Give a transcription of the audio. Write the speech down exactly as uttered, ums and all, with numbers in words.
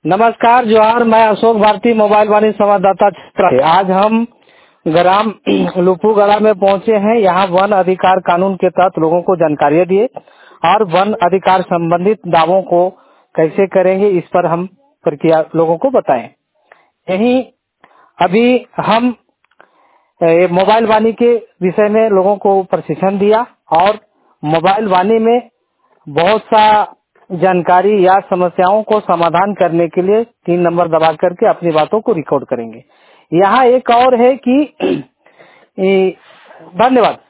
नमस्कार जोहार, मैं अशोक भारती मोबाइल वाणी संवाददाता क्षेत्र से। आज हम ग्राम लुपुगड़ा में पहुंचे हैं। यहाँ वन अधिकार कानून के तहत लोगों को जानकारियां दिए और वन अधिकार संबंधित दावों को कैसे करेंगे इस पर हम प्रक्रिया लोगों को बताएं। यही अभी हम ए, मोबाइल वाणी के विषय में लोगों को प्रशिक्षण दिया और मोबाइल वाणी में बहुत सा जानकारी या समस्याओं को समाधान करने के लिए तीन नंबर दबा करके अपनी बातों को रिकॉर्ड करेंगे। यहाँ एक और है कि धन्यवाद।